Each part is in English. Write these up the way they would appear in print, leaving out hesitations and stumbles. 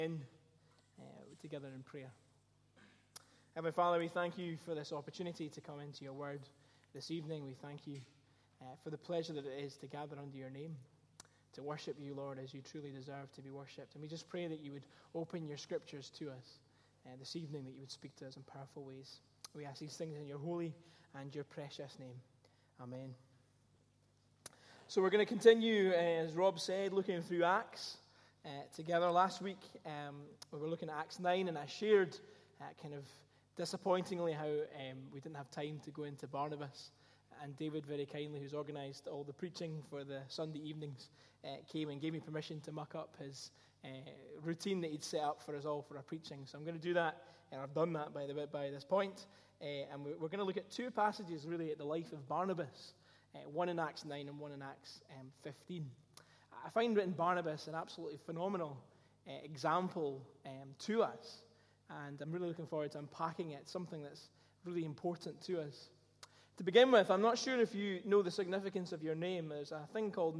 Together in prayer. Heavenly Father, we thank you for this opportunity to come into your word this evening. We thank you for the pleasure that it is to gather under your name, to worship you, Lord, as you truly deserve to be worshipped. And we just pray that you would open your scriptures to us this evening, that you would speak to us in powerful ways. We ask these things in your holy and your precious name. Amen. So we're going to continue, as Rob said, looking through Acts together. Last week we were looking at Acts 9, and I shared kind of disappointingly how we didn't have time to go into Barnabas. And David, very kindly, who's organised all the preaching for the Sunday evenings, came and gave me permission to muck up his routine that he'd set up for us all for our preaching. So I'm going to do that, and I've done that by this point. And we're going to look at two passages really at the life of Barnabas, one in Acts 9 and one in Acts 15. I find written Barnabas an absolutely phenomenal example to us, and I'm really looking forward to unpacking it, something that's really important to us. To begin with, I'm not sure if you know the significance of your name. There's a thing called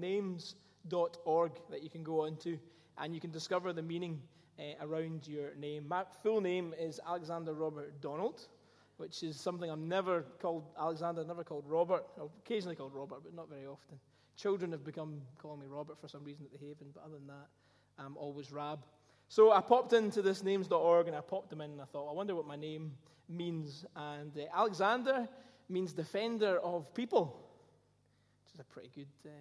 names.org that you can go onto, and you can discover the meaning around your name. My full name is Alexander Robert Donald, which is something I'm never called Alexander, never called Robert. I've occasionally called Robert, but not very often. Children have become calling me Robert for some reason at the Haven, but other than that, I'm always Rab. So I popped into this names.org and I popped them in and I thought, I wonder what my name means. And Alexander means defender of people, which is a pretty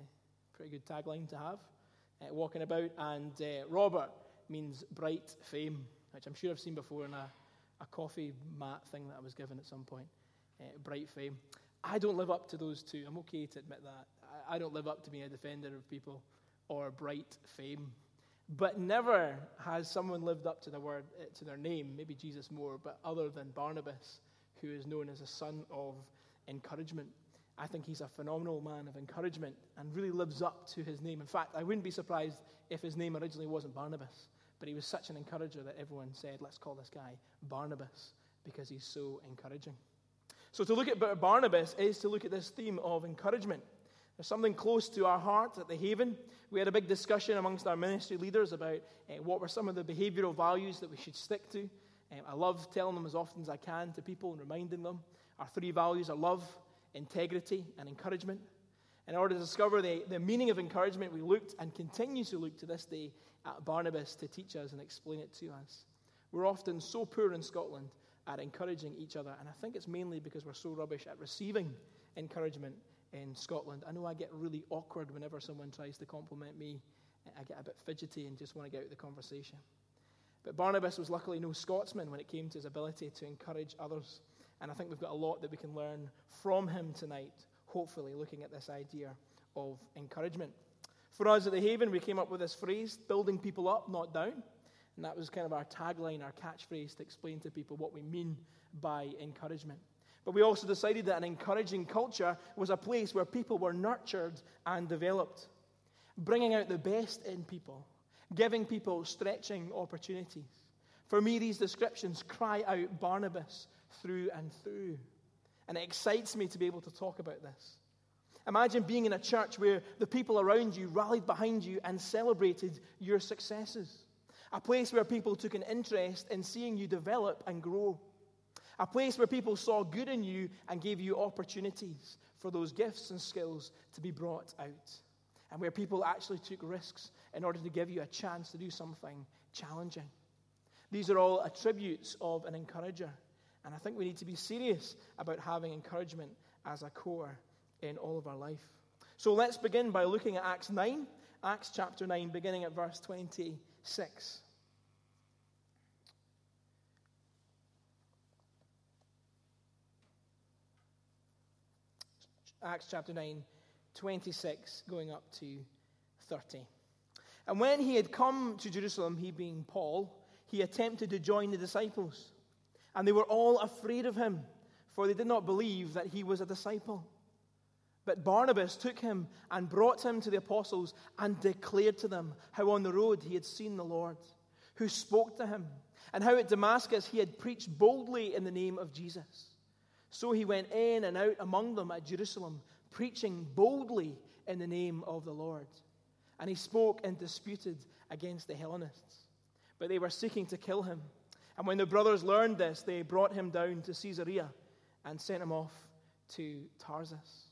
good tagline to have walking about. And Robert means bright fame, which I'm sure I've seen before in a coffee mat thing that I was given at some point. Bright fame. I don't live up to those two. I'm okay to admit that. I don't live up to being a defender of people or bright fame. But never has someone lived up to their name, maybe Jesus more, but other than Barnabas, who is known as a son of encouragement. I think he's a phenomenal man of encouragement and really lives up to his name. In fact, I wouldn't be surprised if his name originally wasn't Barnabas, but he was such an encourager that everyone said, let's call this guy Barnabas, because he's so encouraging. So to look at Barnabas is to look at this theme of encouragement. There's something close to our heart at the Haven. We had a big discussion amongst our ministry leaders about what were some of the behavioral values that we should stick to. I love telling them as often as I can to people and reminding them. Our three values are love, integrity, and encouragement. In order to discover the meaning of encouragement, we looked and continue to look to this day at Barnabas to teach us and explain it to us. We're often so poor in Scotland at encouraging each other, and I think it's mainly because we're so rubbish at receiving encouragement in Scotland. I know I get really awkward whenever someone tries to compliment me. I get a bit fidgety and just want to get out of the conversation. But Barnabas was luckily no Scotsman when it came to his ability to encourage others, and I think we've got a lot that we can learn from him tonight, hopefully looking at this idea of encouragement. For us at the Haven, we came up with this phrase, building people up, not down. And that was kind of our tagline, our catchphrase to explain to people what we mean by encouragement. But we also decided that an encouraging culture was a place where people were nurtured and developed, bringing out the best in people, giving people stretching opportunities. For me, these descriptions cry out Barnabas through and through. And it excites me to be able to talk about this. Imagine being in a church where the people around you rallied behind you and celebrated your successes. A place where people took an interest in seeing you develop and grow. A place where people saw good in you and gave you opportunities for those gifts and skills to be brought out. And where people actually took risks in order to give you a chance to do something challenging. These are all attributes of an encourager. And I think we need to be serious about having encouragement as a core in all of our life. So let's begin by looking at Acts 9. Acts chapter 9, beginning at verse 26. Acts chapter 9, 26, going up to 30. And when he had come to Jerusalem, he being Paul, he attempted to join the disciples. And they were all afraid of him, for they did not believe that he was a disciple. But Barnabas took him and brought him to the apostles and declared to them how on the road he had seen the Lord, who spoke to him, and how at Damascus he had preached boldly in the name of Jesus. So he went in and out among them at Jerusalem, preaching boldly in the name of the Lord. And he spoke and disputed against the Hellenists. but they were seeking to kill him. And when the brothers learned this, they brought him down to Caesarea and sent him off to Tarsus.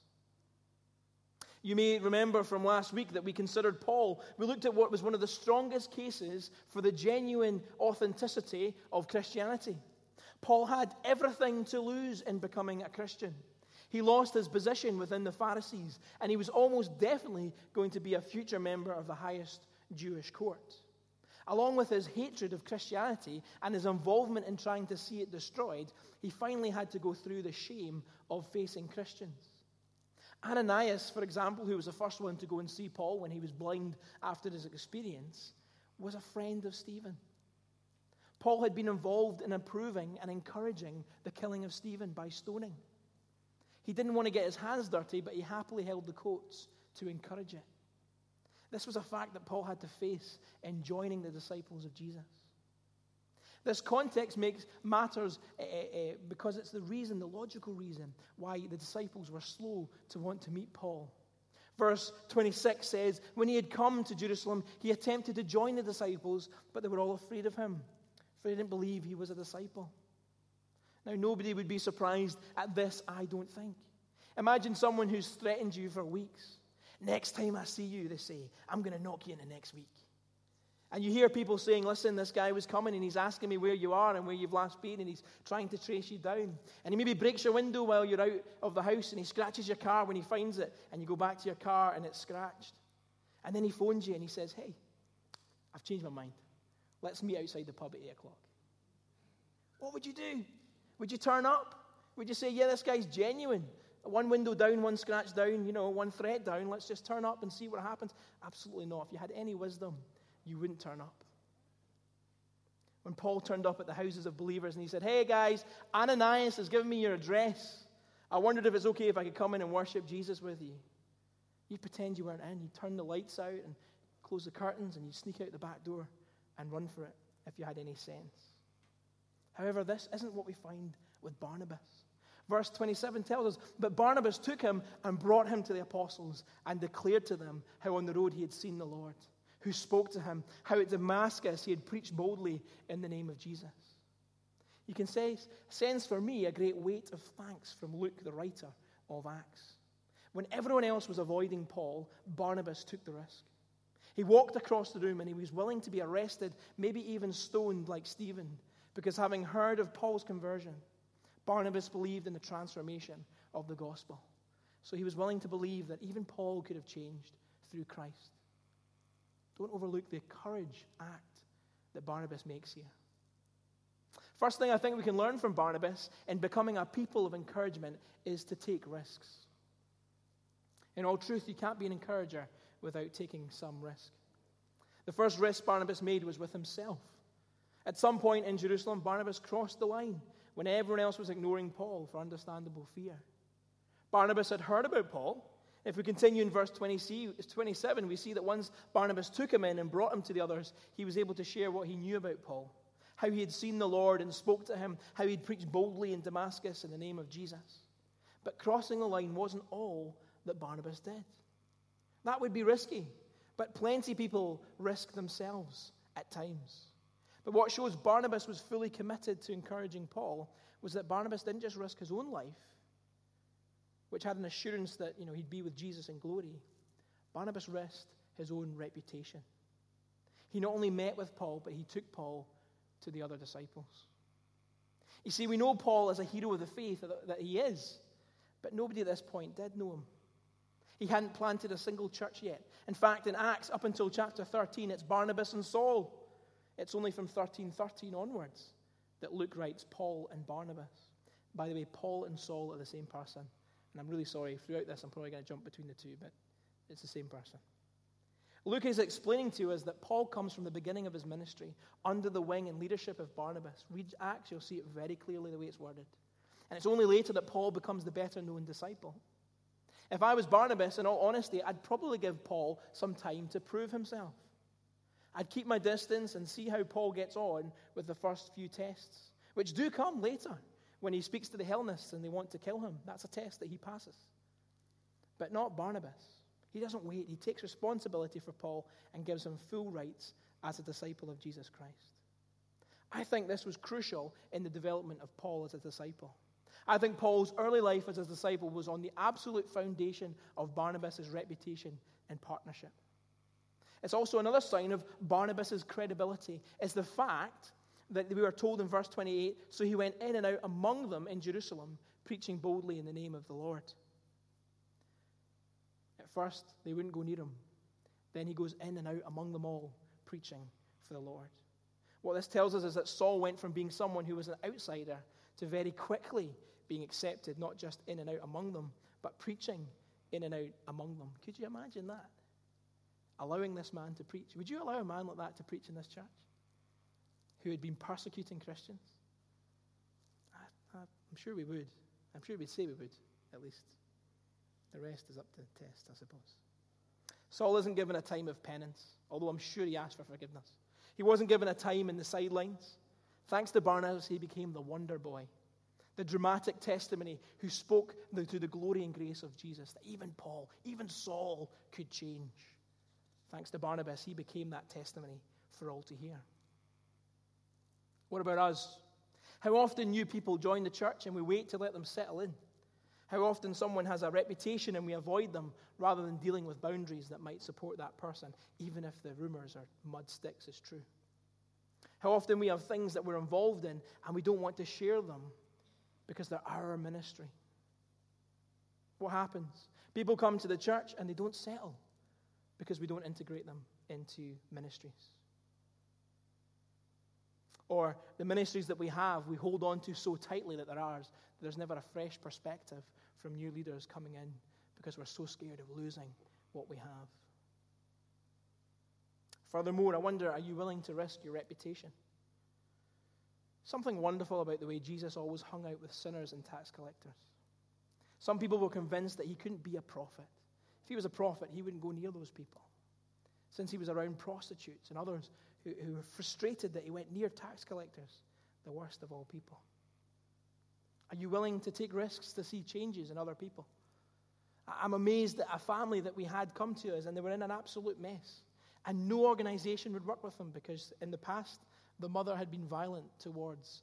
You may remember from last week that we considered Paul. We looked at what was one of the strongest cases for the genuine authenticity of Christianity. Paul had everything to lose in becoming a Christian. He lost his position within the Pharisees, and he was almost definitely going to be a future member of the highest Jewish court. Along with his hatred of Christianity and his involvement in trying to see it destroyed, he finally had to go through the shame of facing Christians. Ananias, for example, who was the first one to go and see Paul when he was blind after his experience, was a friend of Stephen. Paul had been involved in approving and encouraging the killing of Stephen by stoning. He didn't want to get his hands dirty, but he happily held the coats to encourage it. This was a fact that Paul had to face in joining the disciples of Jesus. This context makes matters because it's the logical reason why the disciples were slow to want to meet Paul. Verse 26 says, when he had come to Jerusalem, he attempted to join the disciples, but they were all afraid of him, for they didn't believe he was a disciple. Now, nobody would be surprised at this, I don't think. Imagine someone who's threatened you for weeks. Next time I see you, they say, I'm going to knock you in the next week. And you hear people saying, listen, this guy was coming and he's asking me where you are and where you've last been, and he's trying to trace you down. And he maybe breaks your window while you're out of the house, and he scratches your car when he finds it, and you go back to your car and it's scratched. And then he phones you and he says, hey, I've changed my mind. Let's meet outside the pub at 8 o'clock. What would you do? Would you turn up? Would you say, yeah, this guy's genuine? One window down, one scratch down, one threat down. Let's just turn up and see what happens. Absolutely not. If you had any wisdom, you wouldn't turn up. When Paul turned up at the houses of believers and he said, hey guys, Ananias has given me your address. I wondered if it's okay if I could come in and worship Jesus with you. You'd pretend you weren't in. You'd turn the lights out and close the curtains, and you'd sneak out the back door and run for it if you had any sense. However, this isn't what we find with Barnabas. Verse 27 tells us, but Barnabas took him and brought him to the apostles and declared to them how on the road he had seen the Lord, who spoke to him, how at Damascus he had preached boldly in the name of Jesus. You can sense for me a great weight of thanks from Luke, the writer of Acts. When everyone else was avoiding Paul, Barnabas took the risk. He walked across the room and he was willing to be arrested, maybe even stoned like Stephen, because having heard of Paul's conversion, Barnabas believed in the transformation of the gospel. So he was willing to believe that even Paul could have changed through Christ. Don't overlook the courage act that Barnabas makes here. First thing I think we can learn from Barnabas in becoming a people of encouragement is to take risks. In all truth, you can't be an encourager without taking some risk. The first risk Barnabas made was with himself. At some point in Jerusalem, Barnabas crossed the line when everyone else was ignoring Paul for understandable fear. Barnabas had heard about Paul. If we continue in verse 27, we see that once Barnabas took him in and brought him to the others, he was able to share what he knew about Paul, how he had seen the Lord and spoke to him, how he'd preached boldly in Damascus in the name of Jesus. But crossing the line wasn't all that Barnabas did. That would be risky, but plenty of people risk themselves at times. But what shows Barnabas was fully committed to encouraging Paul was that Barnabas didn't just risk his own life, which had an assurance that he'd be with Jesus in glory. Barnabas risked his own reputation. He not only met with Paul, but he took Paul to the other disciples. You see, we know Paul as a hero of the faith that he is, but nobody at this point did know him. He hadn't planted a single church yet. In fact, in Acts, up until chapter 13, it's Barnabas and Saul. It's only from 13:13 onwards that Luke writes Paul and Barnabas. By the way, Paul and Saul are the same person. And I'm really sorry, throughout this I'm probably going to jump between the two, but it's the same person. Luke is explaining to us that Paul comes from the beginning of his ministry under the wing and leadership of Barnabas. Read Acts, you'll see it very clearly the way it's worded. And it's only later that Paul becomes the better known disciple. If I was Barnabas, in all honesty, I'd probably give Paul some time to prove himself. I'd keep my distance and see how Paul gets on with the first few tests, which do come later when he speaks to the Hellenists and they want to kill him. That's a test that he passes. But not Barnabas. He doesn't wait. He takes responsibility for Paul and gives him full rights as a disciple of Jesus Christ. I think this was crucial in the development of Paul as a disciple. I think Paul's early life as a disciple was on the absolute foundation of Barnabas' reputation and partnership. It's also another sign of Barnabas' credibility, is the fact that we are told in verse 28, so he went in and out among them in Jerusalem, preaching boldly in the name of the Lord. At first, they wouldn't go near him. Then he goes in and out among them all, preaching for the Lord. What this tells us is that Saul went from being someone who was an outsider to very quickly being accepted, not just in and out among them, but preaching in and out among them. Could you imagine that? Allowing this man to preach. Would you allow a man like that to preach in this church? Who had been persecuting Christians? I'm sure we would. I'm sure we'd say we would, at least. The rest is up to the test, I suppose. Saul isn't given a time of penance, although I'm sure he asked for forgiveness. He wasn't given a time in the sidelines. Thanks to Barnabas, he became the wonder boy, the dramatic testimony who spoke to the glory and grace of Jesus, that even Paul, even Saul could change. Thanks to Barnabas, he became that testimony for all to hear. What about us? How often new people join the church and we wait to let them settle in? How often someone has a reputation and we avoid them rather than dealing with boundaries that might support that person, even if the rumors or mud sticks is true? How often we have things that we're involved in and we don't want to share them because they're our ministry. What happens? People come to the church and they don't settle because we don't integrate them into ministries. Or the ministries that we have, we hold on to so tightly that they're ours, that there's never a fresh perspective from new leaders coming in because we're so scared of losing what we have. Furthermore, I wonder, are you willing to risk your reputation? Something wonderful about the way Jesus always hung out with sinners and tax collectors. Some people were convinced that he couldn't be a prophet. If he was a prophet, he wouldn't go near those people. Since he was around prostitutes and others who were frustrated that he went near tax collectors, the worst of all people. Are you willing to take risks to see changes in other people? I'm amazed at a family that we had come to us and they were in an absolute mess. And no organization would work with them because in the past, the mother had been violent towards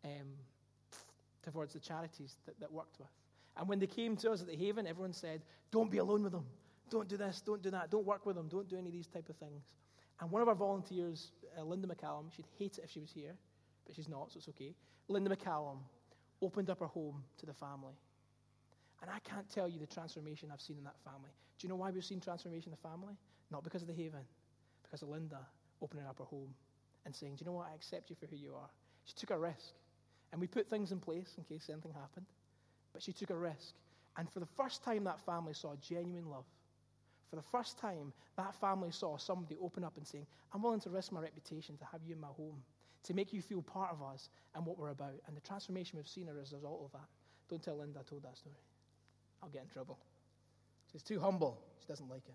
the charities that worked with. And when they came to us at the Haven, everyone said, don't be alone with them. Don't do this, don't do that, don't work with them, don't do any of these type of things. And one of our volunteers, Linda McCallum, she'd hate it if she was here, but she's not, so it's okay. Linda McCallum opened up her home to the family. And I can't tell you the transformation I've seen in that family. Do you know why we've seen transformation in the family? Not because of the Haven, because of Linda opening up her home and saying, do you know what, I accept you for who you are. She took a risk. And we put things in place in case anything happened. But she took a risk. And for the first time, that family saw genuine love. For the first time, that family saw somebody open up and saying, I'm willing to risk my reputation to have you in my home, to make you feel part of us and what we're about. And the transformation we've seen as a result of that. Don't tell Linda I told that story. I'll get in trouble. She's too humble. She doesn't like it.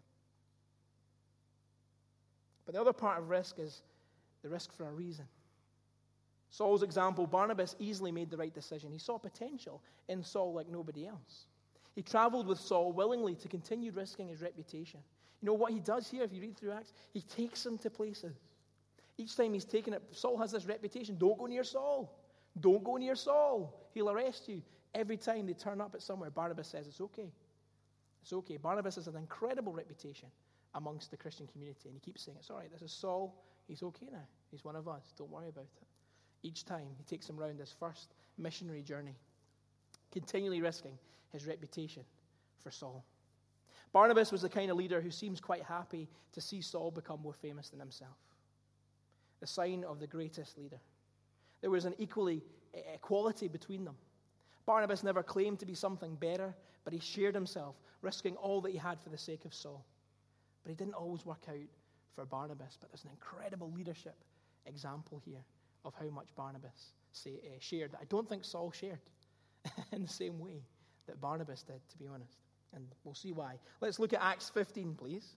But the other part of risk is the risk for a reason. Saul's example, Barnabas easily made the right decision. He saw potential in Saul like nobody else. He traveled with Saul willingly to continue risking his reputation. You know what he does here, if you read through Acts? He takes him to places. Each time he's taken it, Saul has this reputation. Don't go near Saul. Don't go near Saul. He'll arrest you. Every time they turn up at somewhere, Barnabas says, it's okay. It's okay. Barnabas has an incredible reputation amongst the Christian community. And he keeps saying, it's all right, this is Saul. He's okay now. He's one of us. Don't worry about it. Each time he takes him around his first missionary journey, continually risking his reputation for Saul. Barnabas was the kind of leader who seems quite happy to see Saul become more famous than himself. The sign of the greatest leader. There was an equality between them. Barnabas never claimed to be something better, but he shared himself, risking all that he had for the sake of Saul. But he didn't always work out for Barnabas, but there's an incredible leadership example here of how much Barnabas shared. I don't think Saul shared in the same way that Barnabas did, to be honest. And we'll see why. Let's look at Acts 15, please.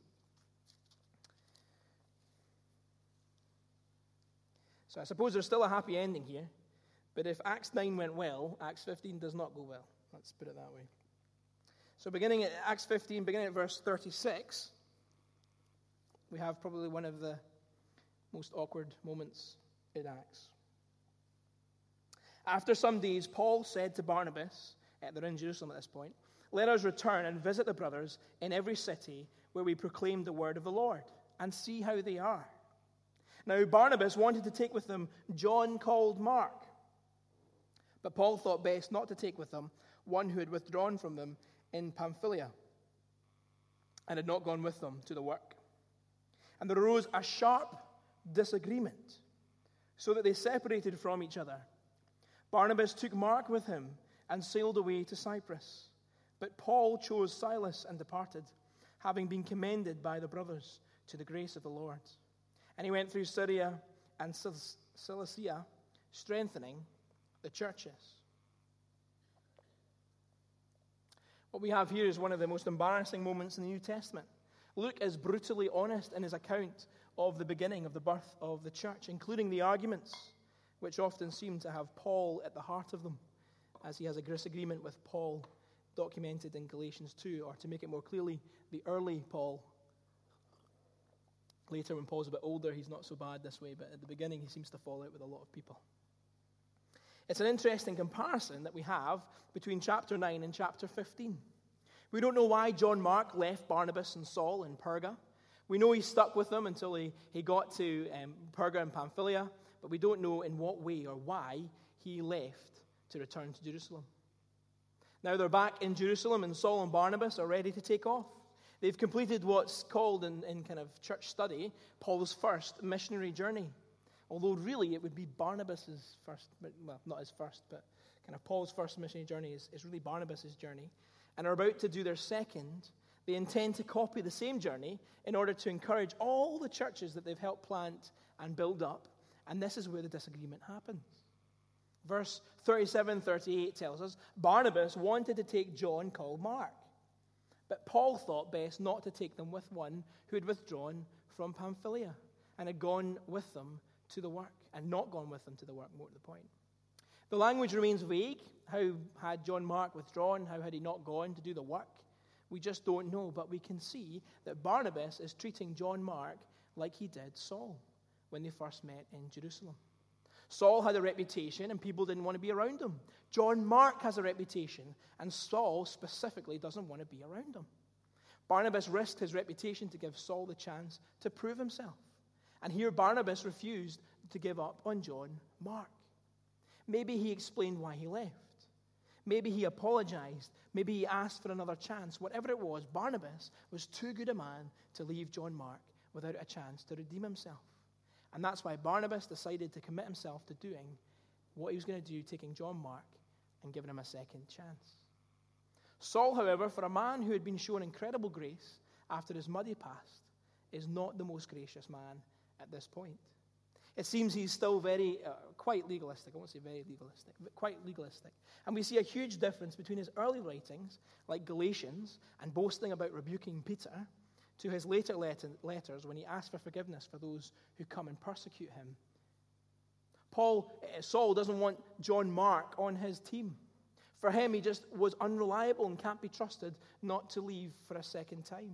So I suppose there's still a happy ending here. But if Acts 9 went well, Acts 15 does not go well. Let's put it that way. So beginning at Acts 15, beginning at verse 36, we have probably one of the most awkward moments in Acts. After some days, Paul said to Barnabas, they're in Jerusalem at this point, "Let us return and visit the brothers in every city where we proclaim the word of the Lord, and see how they are." Now Barnabas wanted to take with them John called Mark, but Paul thought best not to take with them one who had withdrawn from them in Pamphylia and had not gone with them to the work. And there arose a sharp disagreement, so that they separated from each other. Barnabas took Mark with him and sailed away to Cyprus. But Paul chose Silas and departed, having been commended by the brothers to the grace of the Lord. And he went through Syria and Cilicia, strengthening the churches. What we have here is one of the most embarrassing moments in the New Testament. Luke is brutally honest in his account of the beginning of the birth of the church, including the arguments, which often seem to have Paul at the heart of them, as he has a disagreement with Paul documented in Galatians 2, or to make it more clearly, the early Paul. Later, when Paul's a bit older, he's not so bad this way, but at the beginning, he seems to fall out with a lot of people. It's an interesting comparison that we have between chapter 9 and chapter 15. We don't know why John Mark left Barnabas and Saul in Perga. We know he stuck with them until he got to Perga and Pamphylia, but we don't know in what way or why he left to return to Jerusalem. Now they're back in Jerusalem, and Saul and Barnabas are ready to take off. They've completed what's called in kind of church study Paul's first missionary journey. Although really it would be Barnabas's first, well, not his first, but kind of Paul's first missionary journey is really Barnabas's journey. And are about to do their second. They intend to copy the same journey in order to encourage all the churches that they've helped plant and build up. And this is where the disagreement happens. Verse 37-38 tells us, Barnabas wanted to take John called Mark, but Paul thought best not to take them with one who had withdrawn from Pamphylia and had gone with them to the work, and not gone with them to the work, more to the point. The language remains vague. How had John Mark withdrawn? How had he not gone to do the work? We just don't know, but we can see that Barnabas is treating John Mark like he did Saul when they first met in Jerusalem. Saul had a reputation and people didn't want to be around him. John Mark has a reputation and Saul specifically doesn't want to be around him. Barnabas risked his reputation to give Saul the chance to prove himself. And here Barnabas refused to give up on John Mark. Maybe he explained why he left. Maybe he apologized. Maybe he asked for another chance. Whatever it was, Barnabas was too good a man to leave John Mark without a chance to redeem himself. And that's why Barnabas decided to commit himself to doing what he was going to do, taking John Mark and giving him a second chance. Saul, however, for a man who had been shown incredible grace after his muddy past, is not the most gracious man at this point. It seems he's still quite legalistic. I won't say very legalistic, but quite legalistic. And we see a huge difference between his early writings, like Galatians, and boasting about rebuking Peter, to his later letters when he asks for forgiveness for those who come and persecute him. Saul doesn't want John Mark on his team. For him, he just was unreliable and can't be trusted not to leave for a second time.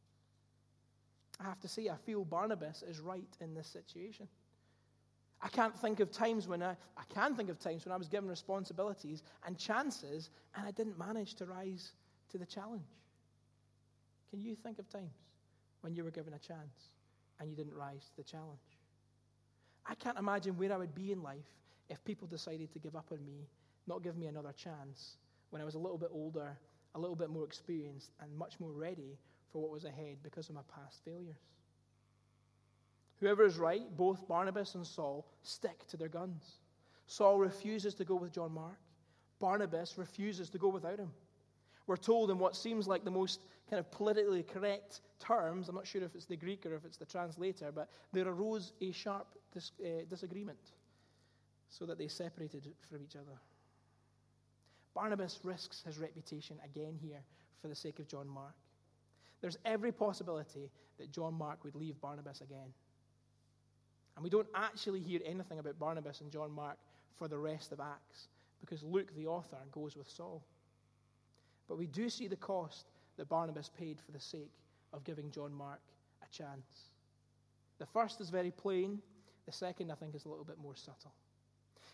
I have to say, I feel Barnabas is right in this situation. I can think of times when I was given responsibilities and chances and I didn't manage to rise to the challenge. Can you think of times when you were given a chance and you didn't rise to the challenge? I can't imagine where I would be in life if people decided to give up on me, not give me another chance when I was a little bit older, a little bit more experienced, and much more ready for what was ahead because of my past failures. Whoever is right, both Barnabas and Saul stick to their guns. Saul refuses to go with John Mark. Barnabas refuses to go without him. We're told in what seems like the most kind of politically correct terms, I'm not sure if it's the Greek or if it's the translator, but there arose a sharp disagreement so that they separated from each other. Barnabas risks his reputation again here for the sake of John Mark. There's every possibility that John Mark would leave Barnabas again. And we don't actually hear anything about Barnabas and John Mark for the rest of Acts because Luke, the author, goes with Saul. But we do see the cost that Barnabas paid for the sake of giving John Mark a chance. The first is very plain. The second, I think, is a little bit more subtle.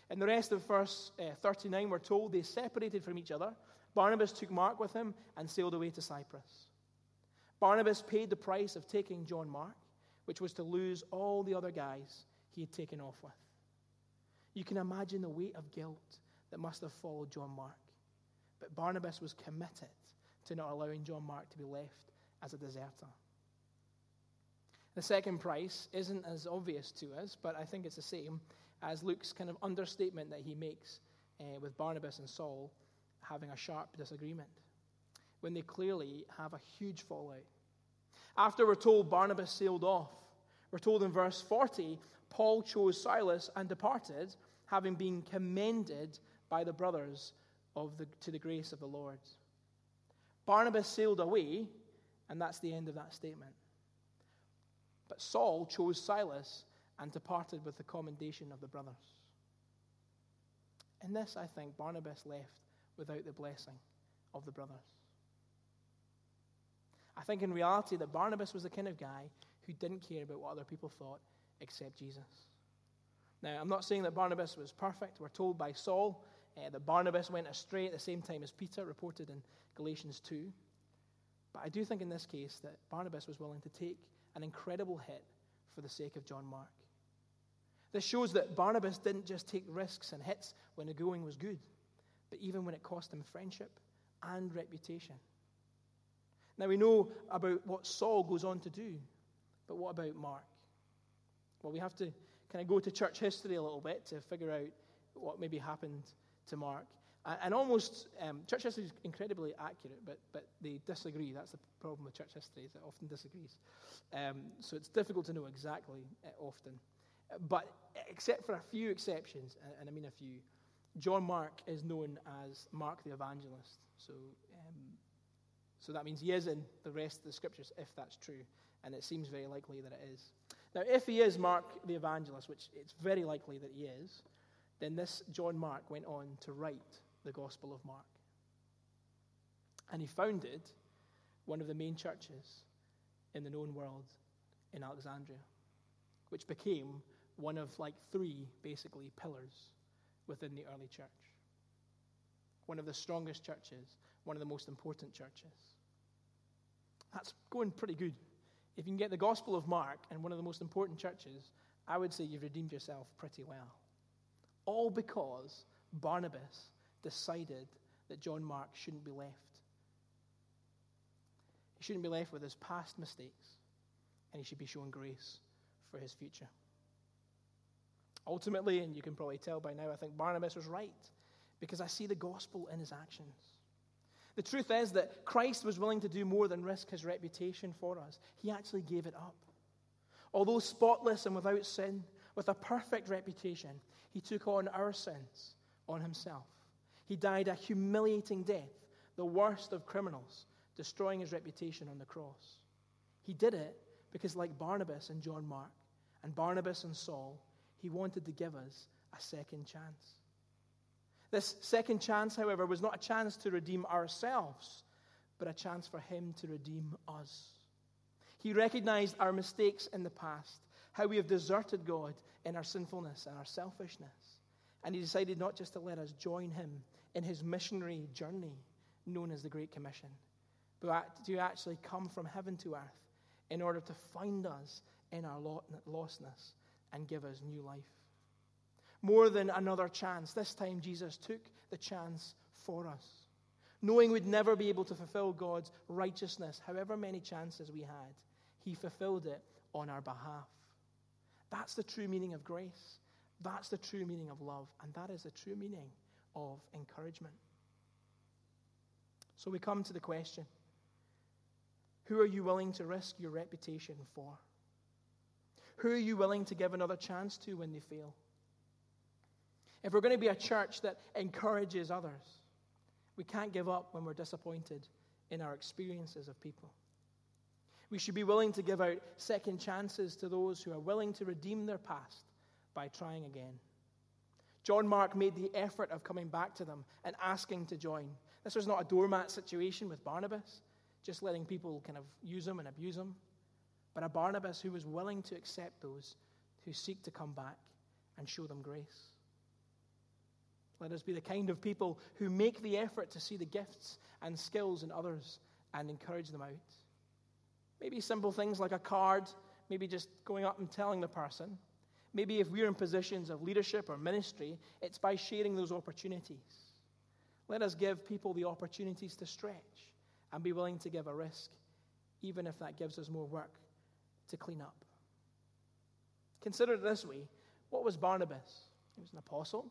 In the rest of verse 39, we're told they separated from each other. Barnabas took Mark with him and sailed away to Cyprus. Barnabas paid the price of taking John Mark, which was to lose all the other guys he had taken off with. You can imagine the weight of guilt that must have followed John Mark. But Barnabas was committed to not allowing John Mark to be left as a deserter. The second price isn't as obvious to us, but I think it's the same as Luke's kind of understatement that he makes with Barnabas and Saul having a sharp disagreement, when they clearly have a huge fallout. After we're told Barnabas sailed off, we're told in verse 40, Paul chose Silas and departed, having been commended by the brothers to the grace of the Lord. Barnabas sailed away, and that's the end of that statement. But Saul chose Silas and departed with the commendation of the brothers. In this, I think, Barnabas left without the blessing of the brothers. I think in reality that Barnabas was the kind of guy who didn't care about what other people thought except Jesus. Now, I'm not saying that Barnabas was perfect. We're told by Saul that Barnabas went astray at the same time as Peter, reported in Galatians 2. But I do think in this case that Barnabas was willing to take an incredible hit for the sake of John Mark. This shows that Barnabas didn't just take risks and hits when the going was good, but even when it cost him friendship and reputation. Now we know about what Saul goes on to do, but what about Mark? Well, we have to kind of go to church history a little bit to figure out what maybe happened to Mark. And almost, church history is incredibly accurate, but they disagree. That's the problem with church history, is it often disagrees. So it's difficult to know exactly often. But except for a few exceptions, and I mean a few, John Mark is known as Mark the Evangelist. So that means he is in the rest of the scriptures, if that's true. And it seems very likely that it is. Now, if he is Mark the Evangelist, which it's very likely that he is, then this John Mark went on to write the Gospel of Mark. And he founded one of the main churches in the known world in Alexandria, which became one of like three, basically, pillars within the early church. One of the strongest churches, one of the most important churches. That's going pretty good. If you can get the Gospel of Mark and one of the most important churches, I would say you've redeemed yourself pretty well. All because Barnabas decided that John Mark shouldn't be left. He shouldn't be left with his past mistakes, and he should be shown grace for his future. Ultimately, and you can probably tell by now, I think Barnabas was right, because I see the gospel in his actions. The truth is that Christ was willing to do more than risk his reputation for us. He actually gave it up. Although spotless and without sin, with a perfect reputation, he took on our sins on himself. He died a humiliating death, the worst of criminals, destroying his reputation on the cross. He did it because, like Barnabas and John Mark, and Barnabas and Saul, he wanted to give us a second chance. This second chance, however, was not a chance to redeem ourselves, but a chance for him to redeem us. He recognized our mistakes in the past, how we have deserted God in our sinfulness and our selfishness. And he decided not just to let us join him in his missionary journey, known as the Great Commission, but to actually come from heaven to earth in order to find us in our lostness and give us new life. More than another chance, this time Jesus took the chance for us. Knowing we'd never be able to fulfill God's righteousness, however many chances we had, he fulfilled it on our behalf. That's the true meaning of grace. That's the true meaning of love. And that is the true meaning of encouragement. So we come to the question, who are you willing to risk your reputation for? Who are you willing to give another chance to when they fail? If we're going to be a church that encourages others, we can't give up when we're disappointed in our experiences of people. We should be willing to give out second chances to those who are willing to redeem their past by trying again. John Mark made the effort of coming back to them and asking to join. This was not a doormat situation with Barnabas, just letting people kind of use him and abuse him, but a Barnabas who was willing to accept those who seek to come back and show them grace. Let us be the kind of people who make the effort to see the gifts and skills in others and encourage them out. Maybe simple things like a card, maybe just going up and telling the person. Maybe if we're in positions of leadership or ministry, it's by sharing those opportunities. Let us give people the opportunities to stretch and be willing to give a risk, even if that gives us more work to clean up. Consider it this way. What was Barnabas? He was an apostle.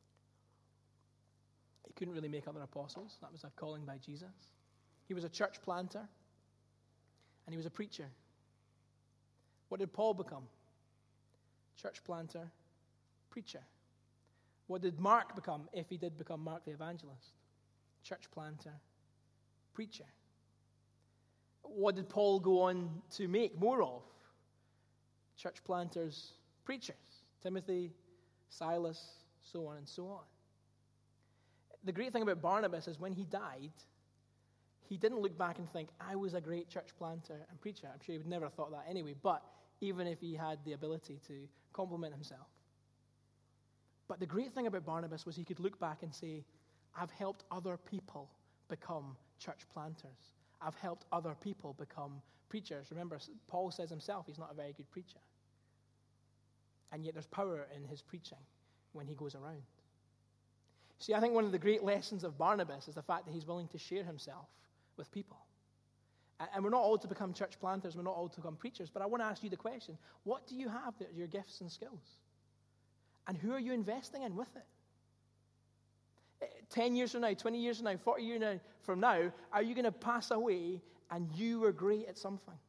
He couldn't really make other apostles. That was a calling by Jesus. He was a church planter, and he was a preacher. What did Paul become? Church planter, preacher. What did Mark become, if he did become Mark the evangelist? Church planter, preacher. What did Paul go on to make more of? Church planters, preachers. Timothy, Silas, so on and so on. The great thing about Barnabas is when he died, he didn't look back and think, I was a great church planter and preacher. I'm sure he would never have thought that anyway, but even if he had the ability to compliment himself. But the great thing about Barnabas was he could look back and say, I've helped other people become church planters. I've helped other people become preachers. Remember, Paul says himself he's not a very good preacher. And yet there's power in his preaching when he goes around. See, I think one of the great lessons of Barnabas is the fact that he's willing to share himself with people. And we're not all to become church planters, we're not all to become preachers, but I want to ask you the question, what do you have that are your gifts and skills? And who are you investing in with it? 10 years from now, 20 years from now, 40 years from now, are you going to pass away and you were great at something?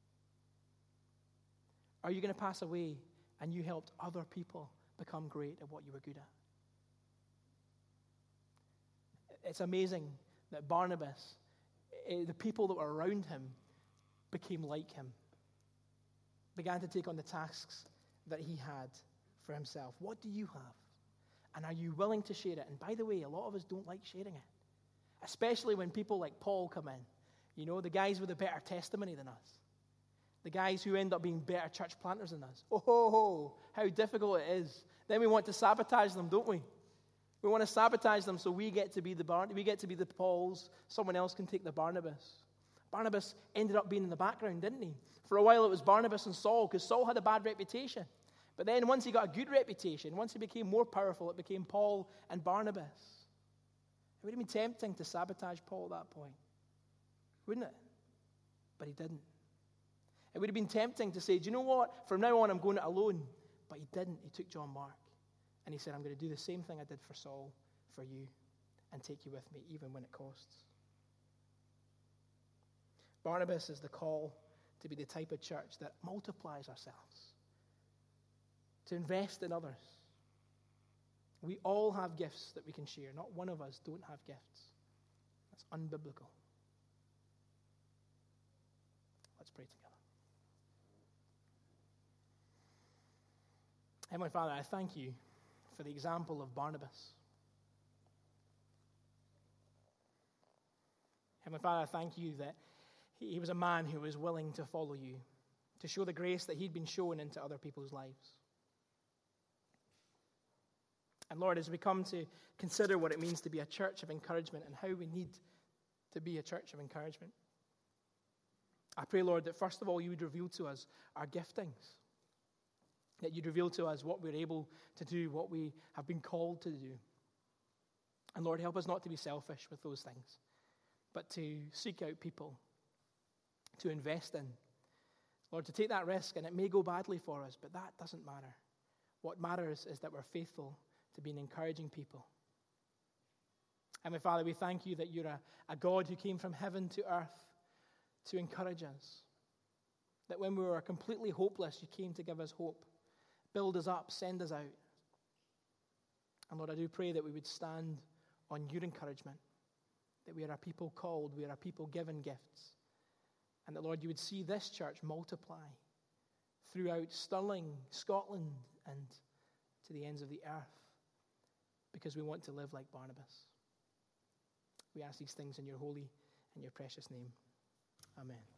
Are you going to pass away and you helped other people become great at what you were good at? It's amazing that Barnabas, the people that were around him, became like him, began to take on the tasks that he had for himself. What do you have? And are you willing to share it? And by the way, a lot of us don't like sharing it, especially when people like Paul come in. You know, the guys with a better testimony than us. The guys who end up being better church planters than us. Oh, how difficult it is. Then we want to sabotage them, don't we? We want to sabotage them so we get to be the Pauls. Someone else can take the Barnabas. Barnabas ended up being in the background, didn't he? For a while it was Barnabas and Saul, because Saul had a bad reputation. But then once he got a good reputation, once he became more powerful, it became Paul and Barnabas. It would have been tempting to sabotage Paul at that point, wouldn't it? But he didn't. It would have been tempting to say, do you know what? From now on I'm going it alone. But he didn't. He took John Mark. And he said, I'm going to do the same thing I did for Saul, for you, and take you with me, even when it costs. Barnabas is the call to be the type of church that multiplies ourselves, to invest in others. We all have gifts that we can share. Not one of us don't have gifts. That's unbiblical. Let's pray together. Heavenly Father, I thank you for the example of Barnabas. Heavenly Father, I thank you that he was a man who was willing to follow you, to show the grace that he'd been shown into other people's lives. And Lord, as we come to consider what it means to be a church of encouragement and how we need to be a church of encouragement, I pray, Lord, that first of all you would reveal to us our giftings, that you'd reveal to us what we're able to do, what we have been called to do. And Lord, help us not to be selfish with those things, but to seek out people to invest in. Lord, to take that risk, and it may go badly for us, but that doesn't matter. What matters is that we're faithful to being encouraging people. And my Father, we thank you that you're a God who came from heaven to earth to encourage us. That when we were completely hopeless, you came to give us hope. Build us up, send us out. And Lord, I do pray that we would stand on your encouragement, that we are a people called, we are a people given gifts, and that, Lord, you would see this church multiply throughout Stirling, Scotland, and to the ends of the earth, because we want to live like Barnabas. We ask these things in your holy and your precious name. Amen.